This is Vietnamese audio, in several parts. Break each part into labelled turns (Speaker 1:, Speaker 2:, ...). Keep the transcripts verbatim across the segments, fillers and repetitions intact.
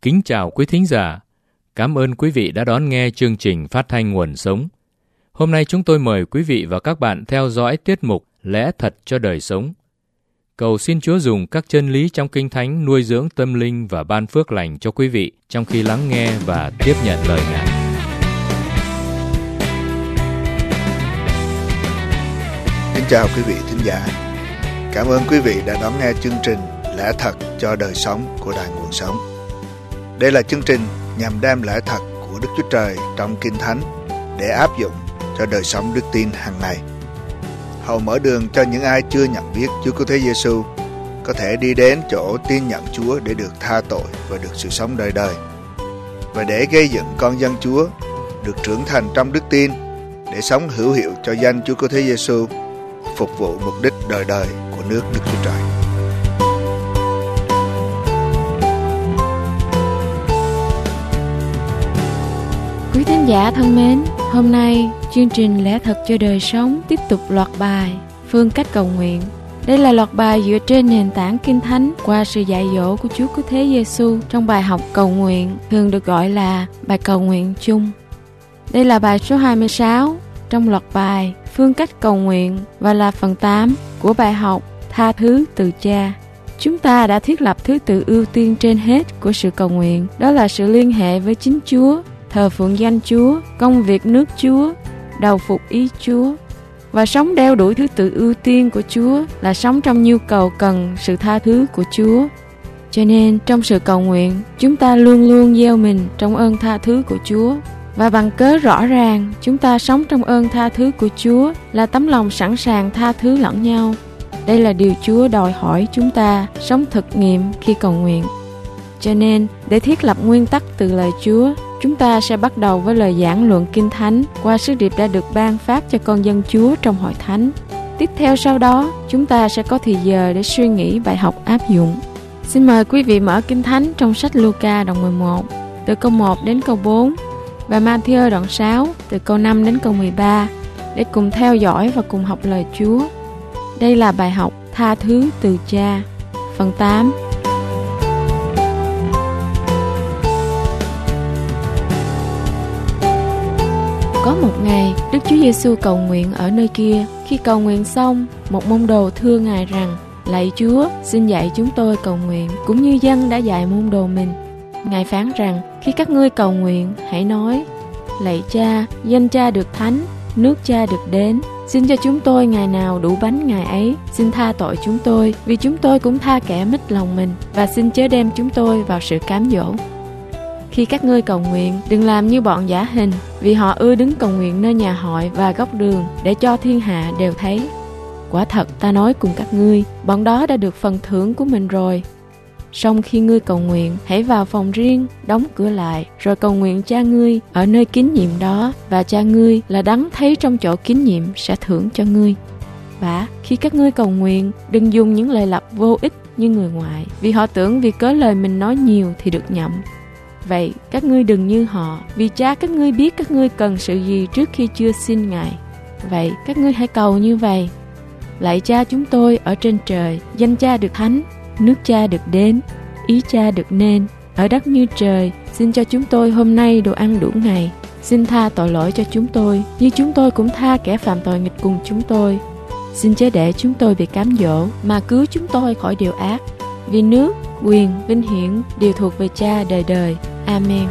Speaker 1: Kính chào quý thính giả. Cảm ơn quý vị đã đón nghe chương trình phát thanh Nguồn Sống. Hôm nay chúng tôi mời quý vị và các bạn theo dõi tiết mục Lẽ Thật cho Đời Sống. Cầu xin Chúa dùng các chân lý trong Kinh Thánh nuôi dưỡng tâm linh và ban phước lành cho quý vị trong khi lắng nghe và tiếp nhận lời Ngài.
Speaker 2: Kính chào quý vị thính giả. Cảm ơn quý vị đã đón nghe chương trình Lẽ Thật cho Đời Sống của Đài Nguồn Sống. Đây là chương trình nhằm đem lẽ thật của Đức Chúa Trời trong Kinh Thánh để áp dụng cho đời sống đức tin hàng ngày. Hầu mở đường cho những ai chưa nhận biết Chúa Cứu Thế Giêsu có thể đi đến chỗ tin nhận Chúa để được tha tội và được sự sống đời đời, và để gây dựng con dân Chúa được trưởng thành trong đức tin để sống hữu hiệu cho danh Chúa Cứu Thế Giêsu, phục vụ mục đích đời đời của nước Đức Chúa Trời.
Speaker 3: Quý thính giả thân mến, hôm nay chương trình Lẽ Thật cho Đời Sống tiếp tục loạt bài Phương cách cầu nguyện. Đây là loạt bài dựa trên nền tảng Kinh Thánh qua sự dạy dỗ của Chúa Cứu Thế Giêsu trong bài học cầu nguyện, thường được gọi là bài cầu nguyện chung. Đây là bài số hai mươi sáu trong loạt bài Phương cách cầu nguyện và là phần tám của bài học Tha thứ từ Cha. Chúng ta đã thiết lập thứ tự ưu tiên trên hết của sự cầu nguyện, đó là sự liên hệ với chính Chúa, thờ phượng danh Chúa, công việc nước Chúa, đầu phục ý Chúa. Và sống đeo đuổi thứ tự ưu tiên của Chúa là sống trong nhu cầu cần sự tha thứ của Chúa. Cho nên trong sự cầu nguyện, chúng ta luôn luôn gieo mình trong ơn tha thứ của Chúa. Và bằng cớ rõ ràng, chúng ta sống trong ơn tha thứ của Chúa là tấm lòng sẵn sàng tha thứ lẫn nhau. Đây là điều Chúa đòi hỏi chúng ta sống thực nghiệm khi cầu nguyện. Cho nên, để thiết lập nguyên tắc từ lời Chúa, chúng ta sẽ bắt đầu với lời giảng luận Kinh Thánh qua sứ điệp đã được ban phát cho con dân Chúa trong hội thánh. Tiếp theo sau đó, chúng ta sẽ có thời giờ để suy nghĩ bài học áp dụng. Xin mời quý vị mở Kinh Thánh trong sách Luca đoạn mười một, từ câu một đến câu bốn, và Ma-thi-ơ đoạn sáu, từ câu năm đến câu mười ba, để cùng theo dõi và cùng học lời Chúa. Đây là bài học Tha thứ từ Cha, phần tám. Có một ngày, Đức Chúa Giêsu cầu nguyện ở nơi kia. Khi cầu nguyện xong, một môn đồ thưa Ngài rằng: Lạy Chúa, xin dạy chúng tôi cầu nguyện, cũng như dân đã dạy môn đồ mình. Ngài phán rằng: Khi các ngươi cầu nguyện, hãy nói: Lạy Cha, danh Cha được thánh, nước Cha được đến. Xin cho chúng tôi ngày nào đủ bánh ngày ấy. Xin tha tội chúng tôi, vì chúng tôi cũng tha kẻ mít lòng mình. Và xin chớ đem chúng tôi vào sự cám dỗ. Khi các ngươi cầu nguyện, đừng làm như bọn giả hình, vì họ ưa đứng cầu nguyện nơi nhà hội và góc đường, để cho thiên hạ đều thấy. Quả thật ta nói cùng các ngươi, bọn đó đã được phần thưởng của mình rồi. Song khi ngươi cầu nguyện, hãy vào phòng riêng, đóng cửa lại, rồi cầu nguyện Cha ngươi ở nơi kín nhiệm đó, và Cha ngươi là đấng thấy trong chỗ kín nhiệm sẽ thưởng cho ngươi. Và khi các ngươi cầu nguyện, đừng dùng những lời lặp vô ích như người ngoại, vì họ tưởng vì cớ lời mình nói nhiều thì được nhậm. Vậy các ngươi đừng như họ, vì Cha các ngươi biết các ngươi cần sự gì trước khi chưa xin Ngài. Vậy các ngươi hãy cầu như vậy: Lạy Cha chúng tôi ở trên trời, danh Cha được thánh, nước Cha được đến, ý Cha được nên, ở đất như trời. Xin cho chúng tôi hôm nay đồ ăn đủ ngày. Xin tha tội lỗi cho chúng tôi, như chúng tôi cũng tha kẻ phạm tội nghịch cùng chúng tôi. Xin chớ để chúng tôi bị cám dỗ, mà cứu chúng tôi khỏi điều ác. Vì nước, quyền, vinh hiển đều thuộc về Cha đời đời. Amen.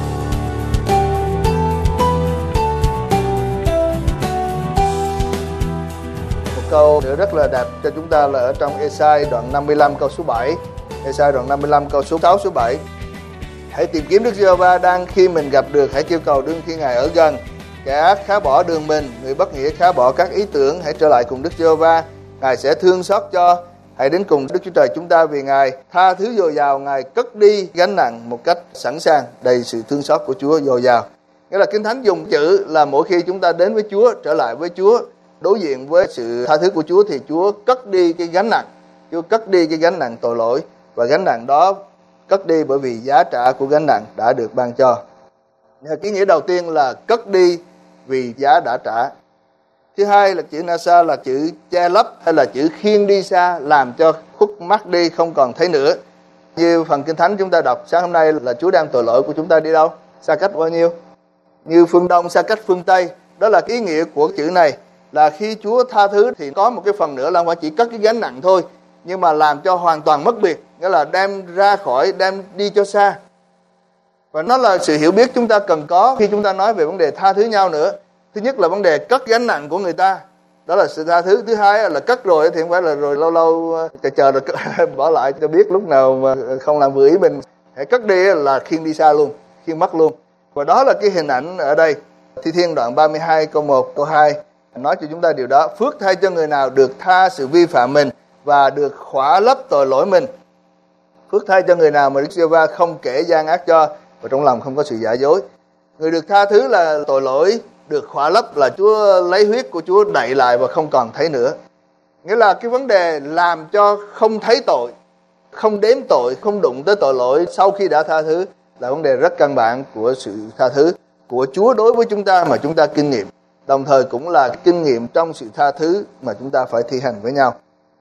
Speaker 2: Một câu nữa rất là đẹp cho chúng ta là ở trong Ê-sai đoạn năm mươi lăm câu số bảy. Ê-sai đoạn năm mươi lăm câu số sáu số bảy. Hãy tìm kiếm Đức Giê-hô-va đang khi mình gặp được, hãy kêu cầu đương khi Ngài ở gần. Kẻ ác khá bỏ đường mình, người bất nghĩa khá bỏ các ý tưởng, hãy trở lại cùng Đức Giê-hô-va, Ngài sẽ thương xót cho. Hãy đến cùng Đức Chúa Trời chúng ta, vì Ngài tha thứ dồi dào, Ngài cất đi gánh nặng một cách sẵn sàng, đầy sự thương xót của Chúa dồi dào. Nghĩa là Kinh Thánh dùng chữ là mỗi khi chúng ta đến với Chúa, trở lại với Chúa, đối diện với sự tha thứ của Chúa, thì Chúa cất đi cái gánh nặng, Chúa cất đi cái gánh nặng tội lỗi, và gánh nặng đó cất đi bởi vì giá trả của gánh nặng đã được ban cho. Cái nghĩa đầu tiên là cất đi vì giá đã trả. Thứ hai là chữ nasa là chữ che lấp hay là chữ khiêng đi xa, làm cho khuất mắt đi không còn thấy nữa. Như phần Kinh Thánh chúng ta đọc sáng hôm nay là Chúa đem tội lỗi của chúng ta đi đâu? Xa cách bao nhiêu? Như phương Đông xa cách phương Tây. Đó là cái ý nghĩa của chữ này, là khi Chúa tha thứ thì có một cái phần nữa là không phải chỉ cất cái gánh nặng thôi, nhưng mà làm cho hoàn toàn mất biệt, nghĩa là đem ra khỏi, đem đi cho xa. Và nó là sự hiểu biết chúng ta cần có khi chúng ta nói về vấn đề tha thứ nhau nữa. Thứ nhất là vấn đề cất gánh nặng của người ta, đó là sự tha thứ. Thứ hai là cất rồi thì không phải là rồi lâu lâu chờ chờ rồi bỏ lại cho biết lúc nào mà không làm vừa ý mình. Hãy cất đi là khiêng đi xa luôn, khiêng mất luôn. Và đó là cái hình ảnh ở đây. Thi Thiên đoạn ba mươi hai câu một câu hai nói cho chúng ta điều đó. Phước thay cho người nào được tha sự vi phạm mình và được khỏa lấp tội lỗi mình. Phước thay cho người nào mà Đức Giê-hô-va không kể gian ác cho, và trong lòng không có sự giả dối. Người được tha thứ là tội lỗi, được khỏa lấp là Chúa lấy huyết của Chúa đậy lại và không còn thấy nữa. Nghĩa là cái vấn đề làm cho không thấy tội, không đếm tội, không đụng tới tội lỗi sau khi đã tha thứ là vấn đề rất căn bản của sự tha thứ của Chúa đối với chúng ta mà chúng ta kinh nghiệm. Đồng thời cũng là kinh nghiệm trong sự tha thứ mà chúng ta phải thi hành với nhau.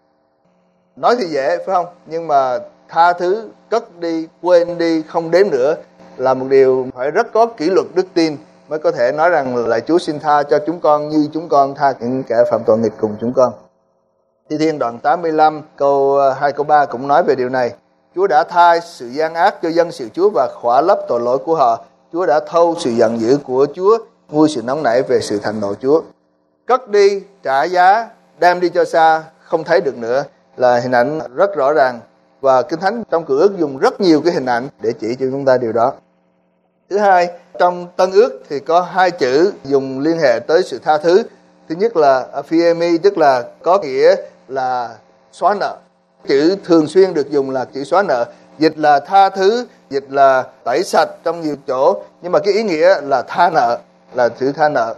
Speaker 2: Nói thì dễ phải không? Nhưng mà tha thứ, cất đi, quên đi, không đếm nữa là một điều phải rất có kỷ luật đức tin mới có thể nói rằng là Chúa xin tha cho chúng con như chúng con tha những kẻ phạm tội nghịch cùng chúng con. Thi Thiên đoạn tám mươi lăm câu hai câu ba cũng nói về điều này. Chúa đã tha sự gian ác cho dân sự Chúa và khỏa lấp tội lỗi của họ. Chúa đã thâu sự giận dữ của Chúa, nguôi sự nóng nảy về sự thành nộ Chúa. Cất đi, trả giá, đem đi cho xa, không thấy được nữa là hình ảnh rất rõ ràng. Và Kinh Thánh trong Cựu Ước dùng rất nhiều cái hình ảnh để chỉ cho chúng ta điều đó. Thứ hai, trong Tân Ước thì có hai chữ dùng liên hệ tới sự tha thứ. Thứ nhất là aphiemi, tức là có nghĩa là xóa nợ. Chữ thường xuyên được dùng là chữ xóa nợ. Dịch là tha thứ, dịch là tẩy sạch trong nhiều chỗ. Nhưng mà cái ý nghĩa là tha nợ, là chữ tha nợ.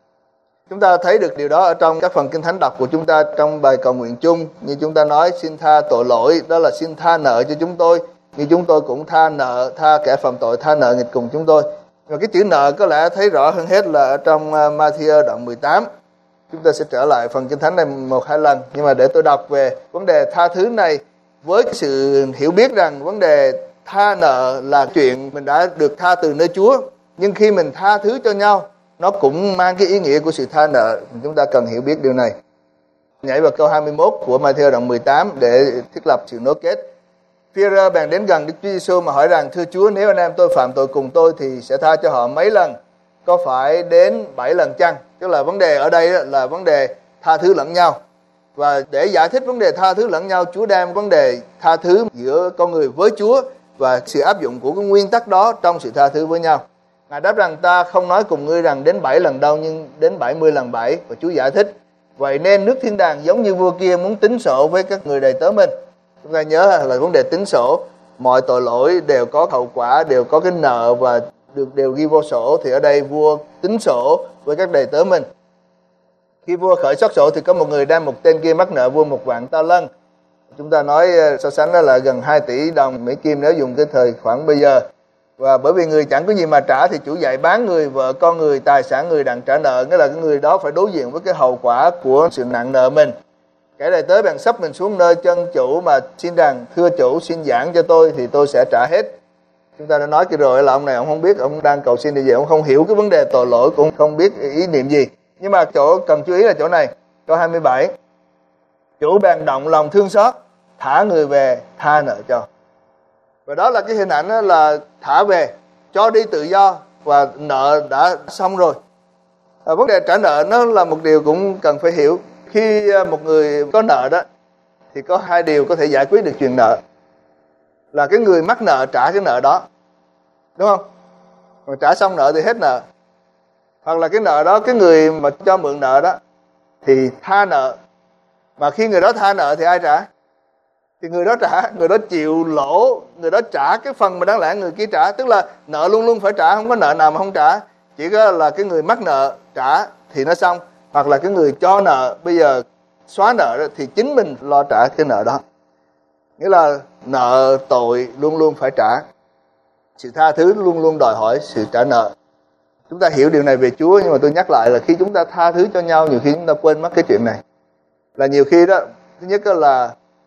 Speaker 2: Chúng ta thấy được điều đó ở trong các phần Kinh Thánh đọc của chúng ta trong bài cầu nguyện chung. Như chúng ta nói xin tha tội lỗi, đó là xin tha nợ cho chúng tôi. Như chúng tôi cũng tha nợ, tha kẻ phạm tội, tha nợ nghịch cùng chúng tôi. Và cái chữ nợ có lẽ thấy rõ hơn hết là ở trong Ma-thi-ơ đoạn mười tám. Chúng ta sẽ trở lại phần Kinh Thánh này một hai lần. Nhưng mà để tôi đọc về vấn đề tha thứ này với sự hiểu biết rằng vấn đề tha nợ là chuyện mình đã được tha từ nơi Chúa. Nhưng khi mình tha thứ cho nhau, nó cũng mang cái ý nghĩa của sự tha nợ. Chúng ta cần hiểu biết điều này. Nhảy vào câu hai mươi mốt của Ma-thi-ơ đoạn mười tám để thiết lập sự nối kết. Phi-e-rơ bèn đến gần Đức Chúa Giêsu mà hỏi rằng: Thưa Chúa, nếu anh em tôi phạm tội cùng tôi thì sẽ tha cho họ mấy lần? Có phải đến bảy lần chăng? Tức là vấn đề ở đây là vấn đề tha thứ lẫn nhau. Và để giải thích vấn đề tha thứ lẫn nhau, Chúa đem vấn đề tha thứ giữa con người với Chúa và sự áp dụng của cái nguyên tắc đó trong sự tha thứ với nhau. Ngài đáp rằng: ta không nói cùng ngươi rằng đến bảy lần đâu, nhưng đến bảy mươi lần bảy. Và Chúa giải thích: vậy nên nước thiên đàng giống như vua kia muốn tính sổ với các người đầy tớ mình. Chúng ta nhớ là vấn đề tính sổ, mọi tội lỗi đều có hậu quả, đều có cái nợ và được đều ghi vô sổ. Thì ở đây vua tính sổ với các đầy tớ mình. Khi vua khởi soát sổ thì có một người đem một tên kia mắc nợ vua một vạn ta lân. Chúng ta nói so sánh đó là gần hai tỷ đồng Mỹ Kim nếu dùng cái thời khoảng bây giờ. Và bởi vì người chẳng có gì mà trả thì chủ dạy bán người, vợ con người, tài sản người đặng trả nợ. Nghĩa là cái người đó phải đối diện với cái hậu quả của sự nặng nợ mình. Kẻ đầy tớ bèn sắp mình xuống nơi chân chủ mà xin rằng: thưa chủ, xin giảng cho tôi thì tôi sẽ trả hết. Chúng ta đã nói kia rồi là ông này ông không biết, ông đang cầu xin điều gì, ông không hiểu cái vấn đề tội lỗi, cũng không biết ý niệm gì. Nhưng mà chỗ cần chú ý là chỗ này, câu hai mươi bảy. Chủ bèn động lòng thương xót, thả người về, tha nợ cho. Và đó là cái hình ảnh đó là thả về, cho đi tự do và nợ đã xong rồi. À, vấn đề trả nợ nó là một điều cũng cần phải hiểu. Khi một người có nợ đó thì có hai điều có thể giải quyết được chuyện nợ. Là cái người mắc nợ trả cái nợ đó, đúng không? Mà trả xong nợ thì hết nợ. Hoặc là cái nợ đó, cái người mà cho mượn nợ đó thì tha nợ. Mà khi người đó tha nợ thì ai trả? Thì người đó trả, người đó chịu lỗ, người đó trả cái phần mà đáng lẽ người kia trả. Tức là nợ luôn luôn phải trả, không có nợ nào mà không trả. Chỉ có là cái người mắc nợ trả thì nó xong. Hoặc là cái người cho nợ bây giờ xóa nợ thì chính mình lo trả cái nợ đó. Nghĩa là nợ tội luôn luôn phải trả. Sự tha thứ luôn luôn đòi hỏi sự trả nợ. Chúng ta hiểu điều này về Chúa, nhưng mà tôi nhắc lại là khi chúng ta tha thứ cho nhau, nhiều khi chúng ta quên mất cái chuyện này. Là nhiều khi đó, thứ nhất là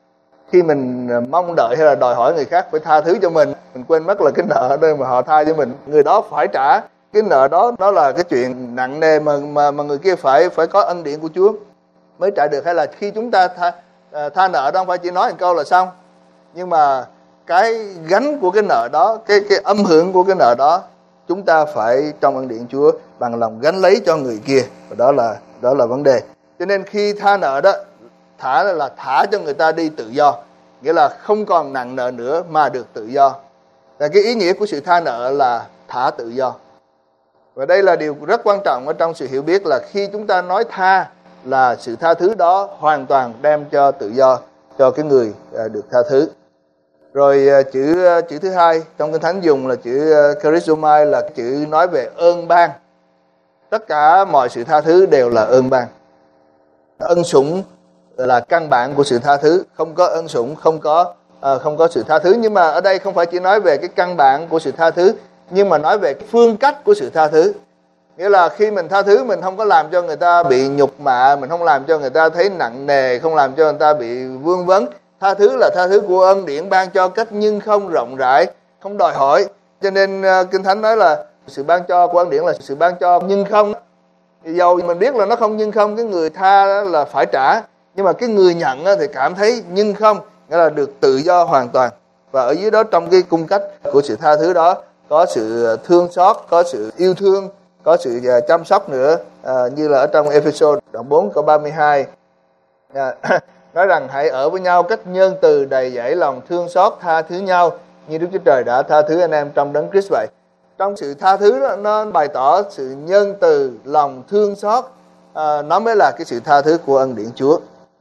Speaker 2: khi mình mong đợi hay là đòi hỏi người khác phải tha thứ cho mình, mình quên mất là cái nợ nơi mà họ tha cho mình, người đó phải trả cái nợ đó. Đó là cái chuyện nặng nề mà mà mà người kia phải phải có ân điển của Chúa mới trả được. Hay là khi chúng ta tha, tha nợ đó không phải chỉ nói một câu là xong, nhưng mà cái gánh của cái nợ đó, cái cái âm hưởng của cái nợ đó, chúng ta phải trong ân điển Chúa bằng lòng gánh lấy cho người kia. Và đó là đó là vấn đề. Cho nên khi tha nợ đó, thả là thả cho người ta đi tự do, nghĩa là không còn nặng nợ nữa mà được tự do. Và cái ý nghĩa của sự tha nợ là thả tự do. Và đây là điều rất quan trọng ở trong sự hiểu biết, là khi chúng ta nói tha là sự tha thứ đó hoàn toàn đem cho tự do cho cái người được tha thứ. Rồi chữ chữ thứ hai trong Kinh Thánh dùng là chữ charizomai, là chữ nói về ơn ban. Tất cả mọi sự tha thứ đều là ơn ban. Ân sủng là căn bản của sự tha thứ, không có ân sủng không có à, không có sự tha thứ. Nhưng mà ở đây không phải chỉ nói về cái căn bản của sự tha thứ, nhưng mà nói về cái phương cách của sự tha thứ. Nghĩa là khi mình tha thứ, mình không có làm cho người ta bị nhục mạ, mình không làm cho người ta thấy nặng nề, không làm cho người ta bị vương vấn. Tha thứ là tha thứ của ân điển ban cho cách nhưng không rộng rãi, không đòi hỏi. Cho nên uh, Kinh Thánh nói là sự ban cho của ân điển là sự ban cho nhưng không. Dầu mình biết là nó không nhưng không, cái người tha là phải trả, nhưng mà cái người nhận thì cảm thấy nhưng không, nghĩa là được tự do hoàn toàn. Và ở dưới đó, trong cái cung cách của sự tha thứ đó, có sự thương xót, có sự yêu thương, có sự chăm sóc nữa. À, như là ở trong Ephesos đoạn bốn câu ba mươi hai, à, nói rằng hãy ở với nhau cách nhân từ, đầy dẫy lòng thương xót, tha thứ nhau như Đức Chúa Trời đã tha thứ anh em trong Đấng Christ vậy. Trong sự tha thứ đó, nó bày tỏ sự nhân từ, lòng thương xót, à, nó mới là cái sự tha thứ của ân điển Chúa.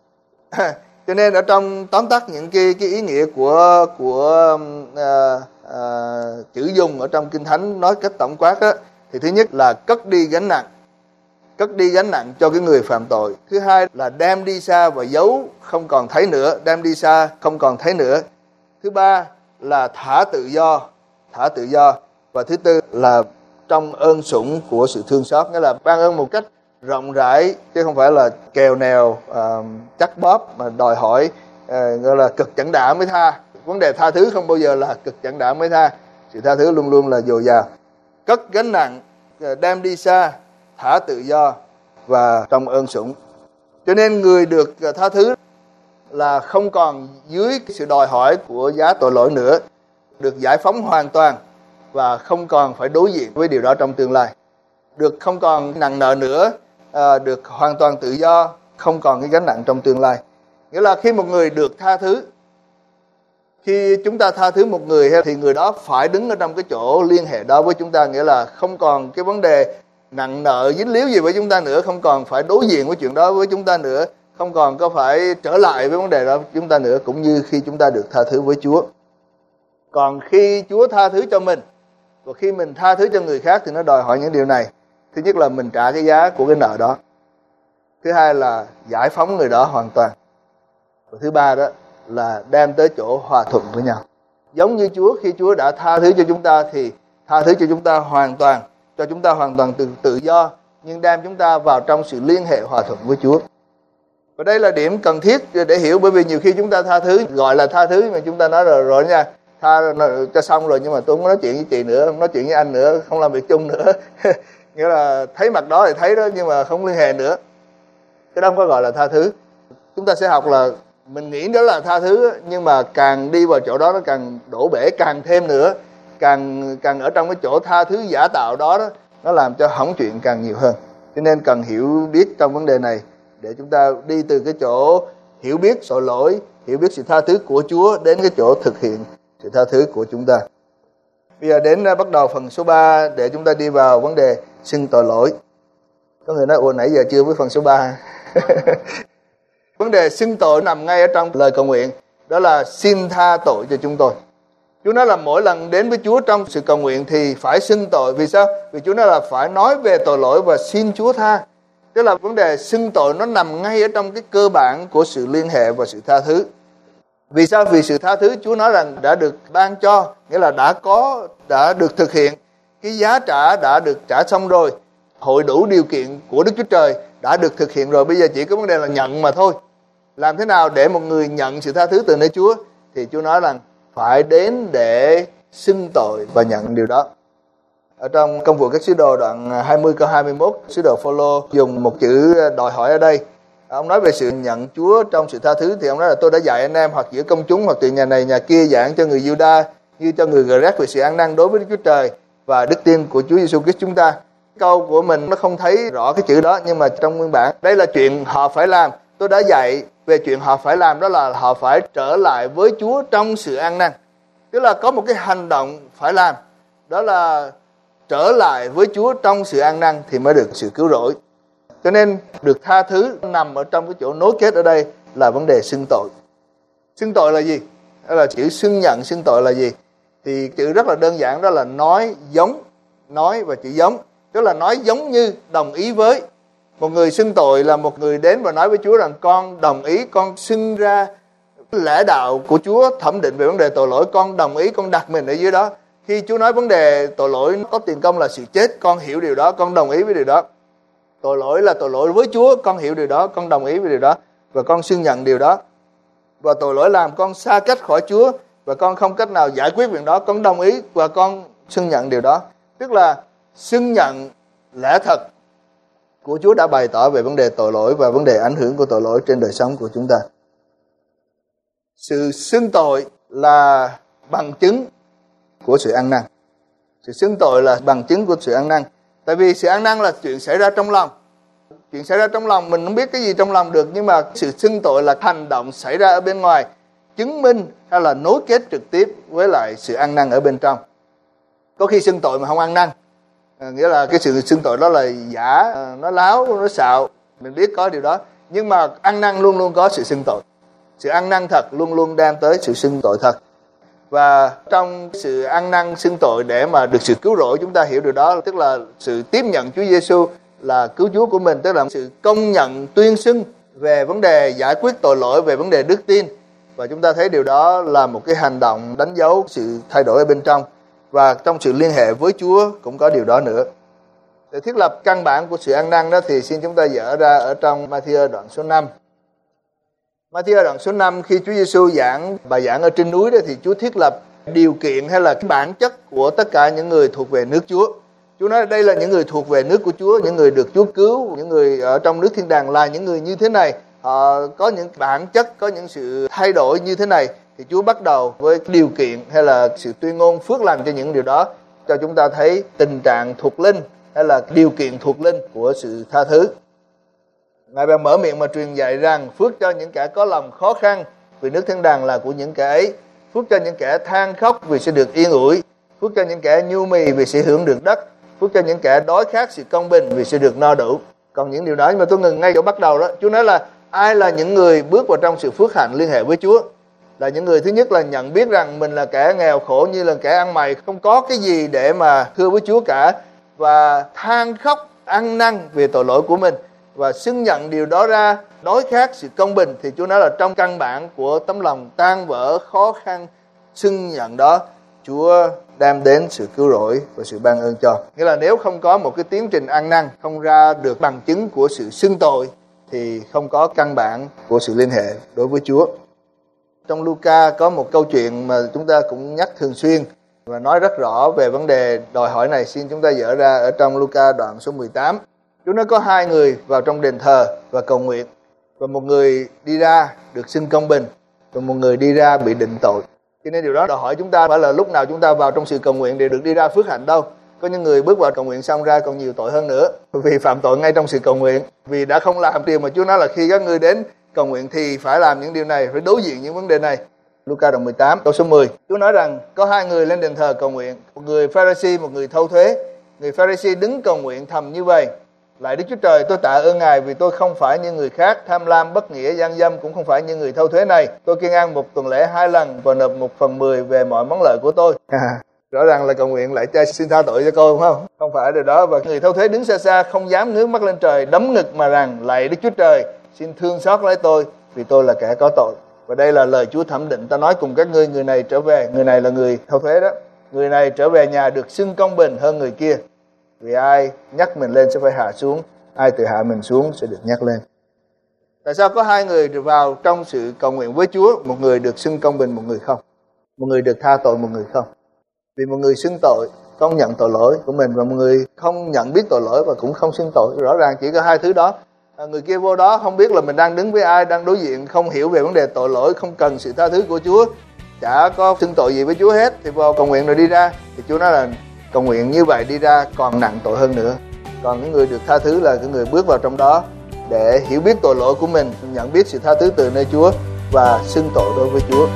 Speaker 2: Cho nên ở trong tóm tắt những cái, cái ý nghĩa của của à, à, chữ dùng ở trong Kinh Thánh nói cách tổng quát đó, thì thứ nhất là cất đi gánh nặng, cất đi gánh nặng cho cái người phạm tội. Thứ hai là đem đi xa và giấu không còn thấy nữa, đem đi xa không còn thấy nữa. Thứ ba là thả tự do, thả tự do. Và thứ tư là trong ơn sủng của sự thương xót, nghĩa là ban ơn một cách rộng rãi, chứ không phải là kèo nèo, uh, chắc bóp mà đòi hỏi uh, gọi là cực chẳng đã mới tha. Vấn đề tha thứ không bao giờ là cực chẳng đã mới tha, sự tha thứ luôn luôn là dồi dào. Cất gánh nặng, đem đi xa, thả tự do và trong ơn sủng. Cho nên người được tha thứ là không còn dưới sự đòi hỏi của giá tội lỗi nữa, được giải phóng hoàn toàn và không còn phải đối diện với điều đó trong tương lai. Được không còn nặng nợ nữa, à, được hoàn toàn tự do, không còn cái gánh nặng trong tương lai. Nghĩa là khi một người được tha thứ, khi chúng ta tha thứ một người thì người đó phải đứng ở trong cái chỗ liên hệ đó với chúng ta, nghĩa là không còn cái vấn đề nặng nợ dính líu gì với chúng ta nữa, không còn phải đối diện với chuyện đó với chúng ta nữa, không còn có phải trở lại với vấn đề đó với chúng ta nữa, cũng như khi chúng ta được tha thứ với Chúa. Còn khi Chúa tha thứ cho mình, và khi mình tha thứ cho người khác thì nó đòi hỏi những điều này. Thứ nhất là mình trả cái giá của cái nợ đó. Thứ hai là giải phóng người đó hoàn toàn. Và thứ ba đó là đem tới chỗ hòa thuận với nhau. Giống như Chúa, khi Chúa đã tha thứ cho chúng ta thì tha thứ cho chúng ta hoàn toàn, cho chúng ta hoàn toàn tự, tự do, nhưng đem chúng ta vào trong sự liên hệ hòa thuận với Chúa. Và đây là điểm cần thiết để hiểu, bởi vì nhiều khi chúng ta tha thứ, gọi là tha thứ mà chúng ta nói rồi, rồi nha, tha cho xong rồi nhưng mà tôi không nói chuyện với chị nữa, không nói chuyện với anh nữa, không làm việc chung nữa. Nghĩa là thấy mặt đó thì thấy đó nhưng mà không liên hệ nữa. Cái đó không có gọi là tha thứ. Chúng ta sẽ học là mình nghĩ đó là tha thứ, nhưng mà càng đi vào chỗ đó nó càng đổ bể càng thêm nữa, càng càng ở trong cái chỗ tha thứ giả tạo đó, đó nó làm cho hỏng chuyện càng nhiều hơn. Cho nên cần hiểu biết trong vấn đề này để chúng ta đi từ cái chỗ hiểu biết tội lỗi, hiểu biết sự tha thứ của Chúa đến cái chỗ thực hiện sự tha thứ của chúng ta. Bây giờ đến bắt đầu phần số ba để chúng ta đi vào vấn đề xưng tội lỗi. Có người nói ủa nãy giờ chưa với phần số ba. Vấn đề xưng tội nằm ngay ở trong lời cầu nguyện, đó là xin tha tội cho chúng tôi. Chúa nói là mỗi lần đến với Chúa trong sự cầu nguyện thì phải xưng tội. Vì sao? Vì Chúa nói là phải nói về tội lỗi và xin Chúa tha. Tức là vấn đề xưng tội nó nằm ngay ở trong cái cơ bản của sự liên hệ và sự tha thứ. Vì sao? Vì sự tha thứ Chúa nói rằng đã được ban cho, nghĩa là đã có, đã được thực hiện. Cái giá trả đã được trả xong rồi. Hội đủ điều kiện của Đức Chúa Trời đã được thực hiện rồi. Bây giờ chỉ có vấn đề là nhận mà thôi. Làm thế nào để một người nhận sự tha thứ từ nơi Chúa? Thì Chúa nói rằng phải đến để xưng tội và nhận điều đó. Ở trong Công vụ các sứ đồ đoạn hai mươi câu hai mươi mốt, sứ đồ Phôlô dùng một chữ đòi hỏi ở đây. Ông nói về sự nhận Chúa trong sự tha thứ, thì ông nói là tôi đã dạy anh em hoặc giữa công chúng hoặc từ nhà này nhà kia giảng cho người Giu-đa như cho người Gờ-rét về sự ăn năn đối với Đức Chúa Trời và đức tin của Chúa Giêsu Christ chúng ta. Câu của mình nó không thấy rõ cái chữ đó, nhưng mà trong nguyên bản đây là chuyện họ phải làm. Tôi đã dạy về chuyện họ phải làm, đó là họ phải trở lại với Chúa trong sự ăn năn. Tức là có một cái hành động phải làm, đó là trở lại với Chúa trong sự ăn năn thì mới được sự cứu rỗi. Cho nên được tha thứ nằm ở trong cái chỗ nối kết ở đây là vấn đề xưng tội. Xưng tội là gì? Đó là chữ xưng nhận. Xưng tội là gì? Thì chữ rất là đơn giản, đó là nói giống. Nói và chữ giống, tức là nói giống như, đồng ý với. Một người xưng tội là một người đến và nói với Chúa rằng con đồng ý, con xưng ra lẽ đạo của Chúa thẩm định về vấn đề tội lỗi, con đồng ý, con đặt mình ở dưới đó. Khi Chúa nói vấn đề tội lỗi có tiền công là sự chết, con hiểu điều đó, con đồng ý với điều đó. Tội lỗi là tội lỗi với Chúa, con hiểu điều đó, con đồng ý với điều đó và con xưng nhận điều đó. Và tội lỗi làm con xa cách khỏi Chúa và con không cách nào giải quyết việc đó, con đồng ý và con xưng nhận điều đó. Tức là xưng nhận lẽ thật của Chúa đã bày tỏ về vấn đề tội lỗi và vấn đề ảnh hưởng của tội lỗi trên đời sống của chúng ta. Sự xưng tội là bằng chứng của sự ăn năn. Sự xưng tội là bằng chứng của sự ăn năn. Tại vì sự ăn năn là chuyện xảy ra trong lòng. Chuyện xảy ra trong lòng mình không biết cái gì trong lòng được, nhưng mà sự xưng tội là hành động xảy ra ở bên ngoài, chứng minh hay là nối kết trực tiếp với lại sự ăn năn ở bên trong. Có khi xưng tội mà không ăn năn, à, nghĩa là cái sự xưng tội đó là giả, nó láo, nó xạo, mình biết có điều đó. Nhưng mà ăn năn luôn luôn có sự xưng tội. Sự ăn năn thật luôn luôn đem tới sự xưng tội thật. Và trong sự ăn năn xưng tội để mà được sự cứu rỗi, chúng ta hiểu điều đó, tức là sự tiếp nhận Chúa Giêsu là cứu Chúa của mình, tức là sự công nhận tuyên xưng về vấn đề giải quyết tội lỗi, về vấn đề đức tin. Và chúng ta thấy điều đó là một cái hành động đánh dấu sự thay đổi ở bên trong. Và trong sự liên hệ với Chúa cũng có điều đó nữa. Để thiết lập căn bản của sự ăn năn đó thì xin chúng ta dở ra ở trong Ma-thi-ơ đoạn số năm. Ma-thi-ơ đoạn số năm, khi Chúa Giêsu giảng bài giảng ở trên núi đó, thì Chúa thiết lập điều kiện hay là cái bản chất của tất cả những người thuộc về nước Chúa. Chúa nói đây là những người thuộc về nước của Chúa, những người được Chúa cứu, những người ở trong nước thiên đàng là những người như thế này. Họ có những bản chất, có những sự thay đổi như thế này. Thì Chúa bắt đầu với điều kiện hay là sự tuyên ngôn phước lành cho những điều đó, cho chúng ta thấy tình trạng thuộc linh hay là điều kiện thuộc linh của sự tha thứ. Ngài bèn mở miệng mà truyền dạy rằng phước cho những kẻ có lòng khó khăn, vì nước thiên đàng là của những kẻ ấy. Phước cho những kẻ than khóc, vì sẽ được yên ủi. Phước cho những kẻ nhu mì, vì sẽ hưởng được đất. Phước cho những kẻ đói khát sự công bình, vì sẽ được no đủ. Còn những điều đó, nhưng mà tôi ngừng ngay chỗ bắt đầu đó. Chúa nói là ai là những người bước vào trong sự phước hạnh liên hệ với Chúa? Là những người thứ nhất là nhận biết rằng mình là kẻ nghèo khổ, như là kẻ ăn mày, không có cái gì để mà thưa với Chúa cả, và than khóc ăn năn về tội lỗi của mình và xưng nhận điều đó ra, đói khát sự công bình. Thì Chúa nói là trong căn bản của tấm lòng tan vỡ, khó khăn, xưng nhận đó, Chúa đem đến sự cứu rỗi và sự ban ơn cho. Nghĩa là nếu không có một cái tiến trình ăn năn, không ra được bằng chứng của sự xưng tội, thì không có căn bản của sự liên hệ đối với Chúa. Trong Luca có một câu chuyện mà chúng ta cũng nhắc thường xuyên và nói rất rõ về vấn đề đòi hỏi này. Xin chúng ta dở ra ở trong Luca đoạn số mười tám. Chúa nói có hai người vào trong đền thờ và cầu nguyện, và một người đi ra được xưng công bình, và một người đi ra bị định tội. Cho nên điều đó đòi hỏi chúng ta phải là lúc nào chúng ta vào trong sự cầu nguyện để được đi ra phước hạnh đâu. Có những người bước vào cầu nguyện xong ra còn nhiều tội hơn nữa, vì phạm tội ngay trong sự cầu nguyện, vì đã không làm điều mà Chúa nói là khi các ngươi đến cầu nguyện thì phải làm những điều này, phải đối diện những vấn đề này. Luca đoạn mười tám câu số mười, Chúa nói rằng có hai người lên đền thờ cầu nguyện, một người Pha-ri-si, một người thâu thuế. Người Pha-ri-si đứng cầu nguyện thầm như vậy: Lạy Đức Chúa Trời, tôi tạ ơn Ngài vì tôi không phải như người khác, tham lam, bất nghĩa, gian dâm, cũng không phải như người thâu thuế này. Tôi kiêng ăn một tuần lễ hai lần và nộp một phần mười về mọi món lợi của tôi. À, rõ ràng là cầu nguyện lại cha xin tha tội cho cô, đúng không? Không phải điều đó. Và người thâu thuế đứng xa xa, không dám ngước mắt lên trời, đấm ngực mà rằng: Lạy Đức Chúa Trời, xin thương xót lấy tôi vì tôi là kẻ có tội. Và đây là lời Chúa thẩm định. Ta nói cùng các ngươi, người này trở về, người này là người thâu thuế đó, người này trở về nhà được xưng công bình hơn người kia. Vì ai nhắc mình lên sẽ phải hạ xuống, ai tự hạ mình xuống sẽ được nhắc lên. Tại sao có hai người vào trong sự cầu nguyện với Chúa, một người được xưng công bình, một người không? Một người được tha tội, một người không. Vì một người xưng tội, công nhận tội lỗi của mình, và một người không nhận biết tội lỗi và cũng không xưng tội. Rõ ràng chỉ có hai thứ đó. À, người kia vô đó không biết là mình đang đứng với ai, đang đối diện, không hiểu về vấn đề tội lỗi, không cần sự tha thứ của Chúa, chả có xưng tội gì với Chúa hết, thì vào cầu nguyện rồi đi ra, thì Chúa nói là cầu nguyện như vậy đi ra còn nặng tội hơn nữa. Còn những người được tha thứ là cái người bước vào trong đó để hiểu biết tội lỗi của mình, nhận biết sự tha thứ từ nơi Chúa và xưng tội đối với Chúa.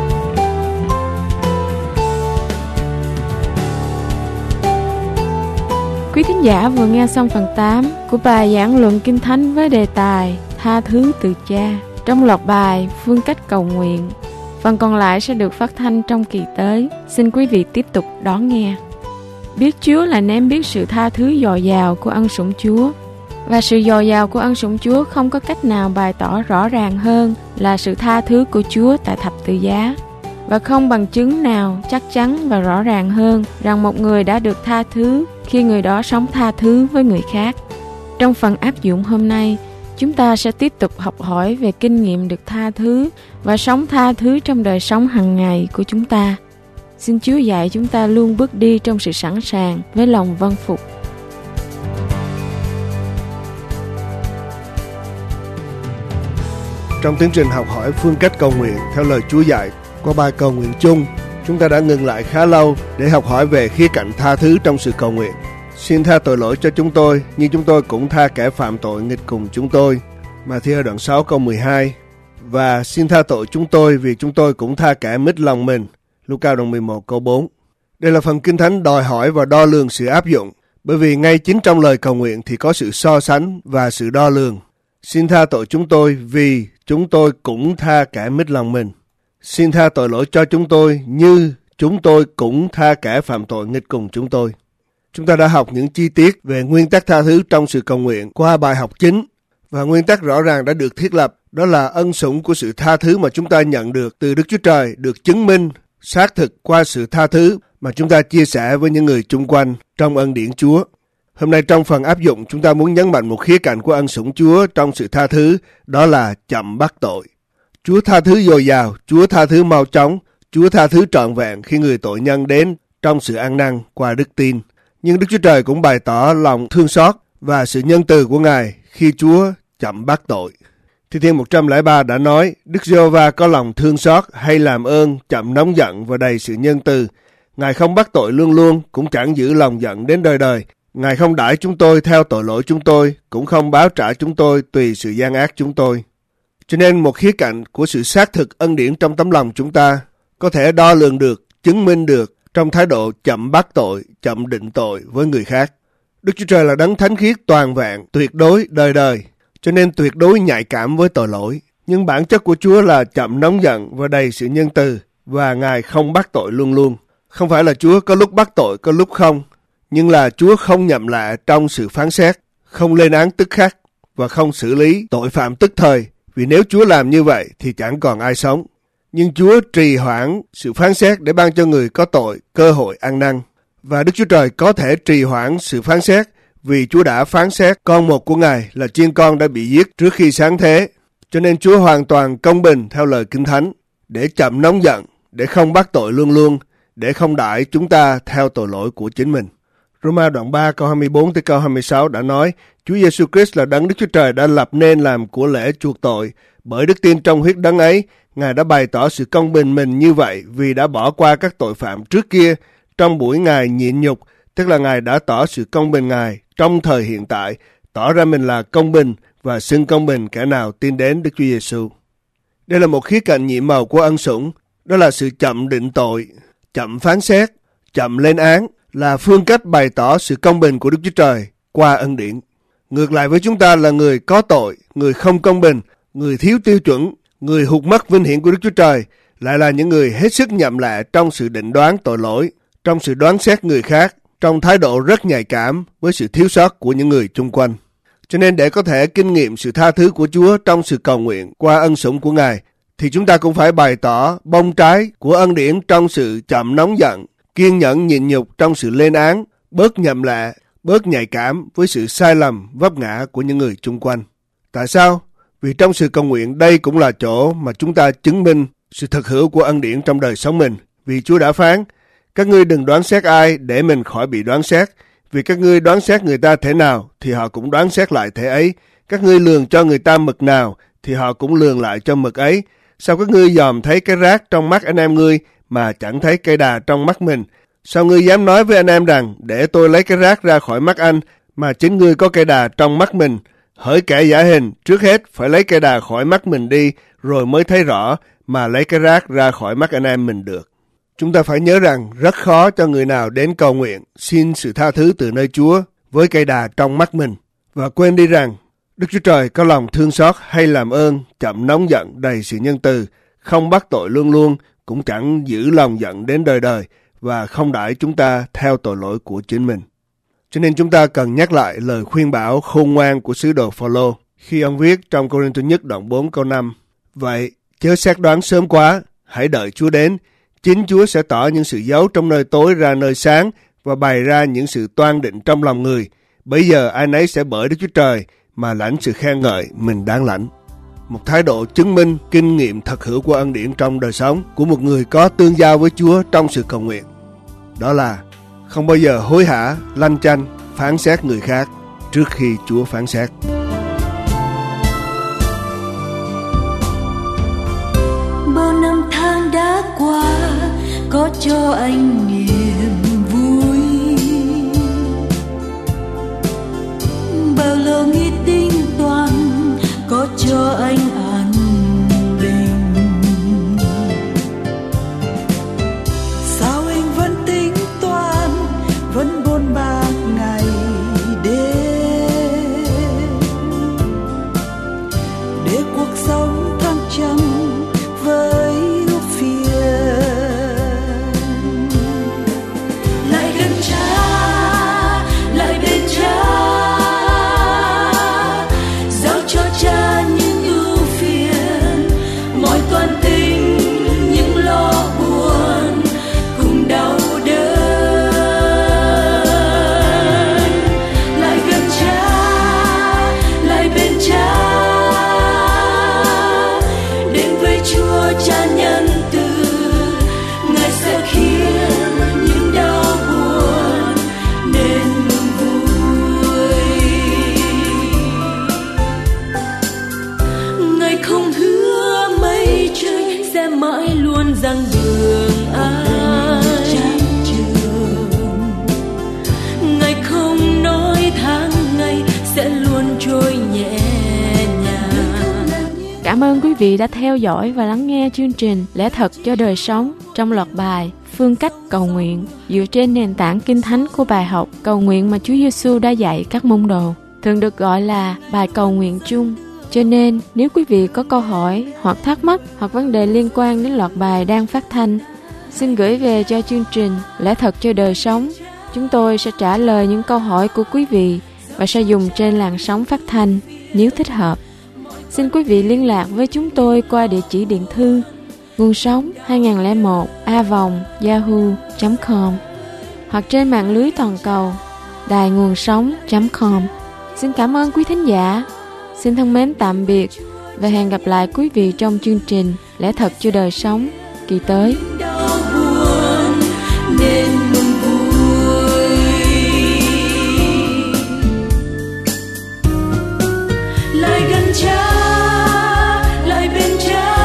Speaker 3: Quý thính giả vừa nghe xong phần tám của bài giảng luận Kinh Thánh với đề tài Tha thứ từ Cha trong loạt bài Phương cách cầu nguyện. Phần còn lại sẽ được phát thanh trong kỳ tới. Xin quý vị tiếp tục đón nghe. Biết Chúa là nếm biết sự tha thứ dồi dào của ân sủng Chúa. Và sự dồi dào của ân sủng Chúa không có cách nào bày tỏ rõ ràng hơn là sự tha thứ của Chúa tại thập tự giá. Và không bằng chứng nào chắc chắn và rõ ràng hơn rằng một người đã được tha thứ khi người đó sống tha thứ với người khác. Trong phần áp dụng hôm nay, chúng ta sẽ tiếp tục học hỏi về kinh nghiệm được tha thứ và sống tha thứ trong đời sống hàng ngày của chúng ta. Xin Chúa dạy chúng ta luôn bước đi trong sự sẵn sàng với lòng vâng phục.
Speaker 4: Trong tiến trình học hỏi phương cách cầu nguyện theo lời Chúa dạy qua bài cầu nguyện chung, chúng ta đã ngừng lại khá lâu để học hỏi về khía cạnh tha thứ trong sự cầu nguyện. Xin tha tội lỗi cho chúng tôi, như chúng tôi cũng tha kẻ phạm tội nghịch cùng chúng tôi. Ma-thi-ơ đoạn sáu câu mười hai. Và xin tha tội chúng tôi vì chúng tôi cũng tha kẻ mít lòng mình. Lu-ca đoạn mười một câu bốn. Đây là phần Kinh Thánh đòi hỏi và đo lường sự áp dụng, bởi vì ngay chính trong lời cầu nguyện thì có sự so sánh và sự đo lường. Xin tha tội chúng tôi vì chúng tôi cũng tha kẻ mít lòng mình. Xin tha tội lỗi cho chúng tôi như chúng tôi cũng tha kẻ phạm tội nghịch cùng chúng tôi. Chúng ta đã học những chi tiết về nguyên tắc tha thứ trong sự cầu nguyện qua bài học chính, và nguyên tắc rõ ràng đã được thiết lập, đó là ân sủng của sự tha thứ mà chúng ta nhận được từ Đức Chúa Trời được chứng minh xác thực qua sự tha thứ mà chúng ta chia sẻ với những người chung quanh trong ân điển Chúa. Hôm nay trong phần áp dụng, chúng ta muốn nhấn mạnh một khía cạnh của ân sủng Chúa trong sự tha thứ, đó là chậm bắt tội. Chúa tha thứ dồi dào, Chúa tha thứ mau chóng, Chúa tha thứ trọn vẹn khi người tội nhân đến trong sự ăn năn qua đức tin. Nhưng Đức Chúa Trời cũng bày tỏ lòng thương xót và sự nhân từ của Ngài khi Chúa chậm bắt tội. Thi Thiên một trăm lẻ ba đã nói, Đức Giê-hô-va có lòng thương xót hay làm ơn, chậm nóng giận và đầy sự nhân từ. Ngài không bắt tội luôn luôn, cũng chẳng giữ lòng giận đến đời đời. Ngài không đãi chúng tôi theo tội lỗi chúng tôi, cũng không báo trả chúng tôi tùy sự gian ác chúng tôi. Cho nên một khía cạnh của sự xác thực ân điển trong tấm lòng chúng ta có thể đo lường được, chứng minh được trong thái độ chậm bắt tội, chậm định tội với người khác. Đức Chúa Trời là đấng thánh khiết toàn vẹn, tuyệt đối đời đời, cho nên tuyệt đối nhạy cảm với tội lỗi. Nhưng bản chất của Chúa là chậm nóng giận và đầy sự nhân từ, và Ngài không bắt tội luôn luôn. Không phải là Chúa có lúc bắt tội, có lúc không, nhưng là Chúa không nhậm lạ trong sự phán xét, không lên án tức khắc và không xử lý tội phạm tức thời, vì nếu Chúa làm như vậy thì chẳng còn ai sống. Nhưng Chúa trì hoãn sự phán xét để ban cho người có tội cơ hội ăn năn. Và Đức Chúa Trời có thể trì hoãn sự phán xét vì Chúa đã phán xét con một của Ngài là chiên con đã bị giết trước khi sáng thế. Cho nên Chúa hoàn toàn công bình theo lời Kinh Thánh, để chậm nóng giận, để không bắt tội luôn luôn, để không đãi chúng ta theo tội lỗi của chính mình. Roma đoạn ba câu hai mươi bốn tới câu hai mươi sáu đã nói, Chúa Giêsu Christ là đấng Đức Chúa Trời đã lập nên làm của lễ chuộc tội. Bởi đức tin trong huyết đấng ấy, Ngài đã bày tỏ sự công bình mình như vậy vì đã bỏ qua các tội phạm trước kia trong buổi Ngài nhịn nhục, tức là Ngài đã tỏ sự công bình Ngài trong thời hiện tại, tỏ ra mình là công bình và xưng công bình kẻ nào tin đến Đức Chúa Giêsu. Đây là một khía cạnh nhiệm màu của ân sủng, đó là sự chậm định tội, chậm phán xét, chậm lên án, là phương cách bày tỏ sự công bình của Đức Chúa Trời qua ân điển. Ngược lại với chúng ta là người có tội, người không công bình, người thiếu tiêu chuẩn, người hụt mất vinh hiển của Đức Chúa Trời, lại là những người hết sức nhậm lạ trong sự định đoán tội lỗi, trong sự đoán xét người khác, trong thái độ rất nhạy cảm với sự thiếu sót của những người chung quanh. Cho nên để có thể kinh nghiệm sự tha thứ của Chúa trong sự cầu nguyện qua ân sủng của Ngài, thì chúng ta cũng phải bày tỏ bông trái của ân điển trong sự chậm nóng giận, kiên nhẫn nhịn nhục trong sự lên án, bớt nhậm lạ, bớt nhạy cảm với sự sai lầm vấp ngã của những người chung quanh. Tại sao? Vì Vì trong sự cầu nguyện đây cũng là chỗ mà chúng ta chứng minh sự thực hữu của ân điển trong đời sống mình. Vì Chúa đã phán, các ngươi đừng đoán xét ai để mình khỏi bị đoán xét. Vì các ngươi đoán xét người ta thế nào thì họ cũng đoán xét lại thế ấy. Các ngươi lường cho người ta mực nào thì họ cũng lường lại cho mực ấy. Sao các ngươi dòm thấy cái rác trong mắt anh em ngươi mà chẳng thấy cây đà trong mắt mình? Sao ngươi dám nói với anh em rằng để tôi lấy cái rác ra khỏi mắt anh mà chính ngươi có cây đà trong mắt mình? Hỡi kẻ giả hình, trước hết phải lấy cây đà khỏi mắt mình đi rồi mới thấy rõ mà lấy cái rác ra khỏi mắt anh em mình được. Chúng ta phải nhớ rằng rất khó cho người nào đến cầu nguyện xin sự tha thứ từ nơi Chúa với cây đà trong mắt mình. Và quên đi rằng Đức Chúa Trời có lòng thương xót hay làm ơn, chậm nóng giận, đầy sự nhân từ, không bắt tội luôn luôn, cũng chẳng giữ lòng giận đến đời đời và không đãi chúng ta theo tội lỗi của chính mình. Cho nên chúng ta cần nhắc lại lời khuyên bảo khôn ngoan của sứ đồ Phao-lô khi ông viết trong Cô-rinh-tô nhất đoạn bốn câu năm: Vậy chớ xét đoán sớm quá, hãy đợi Chúa đến. Chính Chúa sẽ tỏ những sự giấu trong nơi tối ra nơi sáng và bày ra những sự toan định trong lòng người. Bây giờ ai nấy sẽ bởi Đức Chúa Trời mà lãnh sự khen ngợi mình đáng lãnh. Một thái độ chứng minh kinh nghiệm thật hữu của ân điển trong đời sống của một người có tương giao với Chúa trong sự cầu nguyện. Đó là không bao giờ hối hả, lanh chanh, phán xét người khác trước khi Chúa phán xét.
Speaker 5: Bao năm tháng đã qua có cho anh niềm vui, bao lâu nghĩ tính toán có cho anh an bình. Sao anh vẫn tính toán, vẫn bôn ba ngày đêm để cuộc sống thăng trầm với ưu phiền. Lại gần cha, lại bên cha, giao cho cha những ưu phiền, mọi toan tính, những lo buồn cùng đau đớn. Lại gần cha, lại bên cha, đến với Chúa cha nhân từ, Ngài sẽ khiến những đau buồn nên mừng vui. Ngài không hứa mây trời sẽ mãi luôn dang đường ai, Ngài không nói tháng ngày sẽ luôn trôi nhẹ nhàng.
Speaker 3: Cảm ơn quý vị đã theo dõi và lắng nghe chương trình Lẽ Thật cho Đời Sống trong loạt bài Phương Cách Cầu Nguyện dựa trên nền tảng Kinh Thánh của bài học Cầu Nguyện mà Chúa Giêsu đã dạy các môn đồ, thường được gọi là bài cầu nguyện chung. Cho nên, nếu quý vị có câu hỏi hoặc thắc mắc hoặc vấn đề liên quan đến loạt bài đang phát thanh, xin gửi về cho chương trình Lẽ Thật cho Đời Sống. Chúng tôi sẽ trả lời những câu hỏi của quý vị và sẽ dùng trên làn sóng phát thanh nếu thích hợp. Xin quý vị liên lạc với chúng tôi qua địa chỉ điện thư nguồn sống hai không không một a vòng yahoo chấm com hoặc trên mạng lưới toàn cầu đài nguồn sống chấm com. Xin cảm ơn quý thính giả. Xin thân mến tạm biệt và hẹn gặp lại quý vị trong chương trình Lẽ Thật cho Đời Sống kỳ tới.
Speaker 5: Đau buồn nên mừng vui. Lại gần cha, lại bên cha,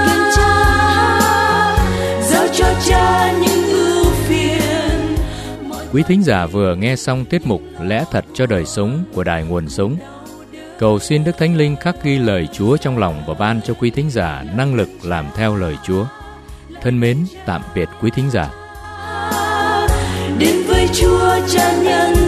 Speaker 5: giao cho cha những ưu phiền.
Speaker 1: Quý thính giả vừa nghe xong tiết mục Lẽ Thật cho Đời Sống của Đài Nguồn Sống. Cầu xin Đức Thánh Linh khắc ghi lời Chúa trong lòng và ban cho quý thính giả năng lực làm theo lời Chúa. Thân mến, tạm biệt quý thính giả.
Speaker 5: Đến với Chúa cha nhân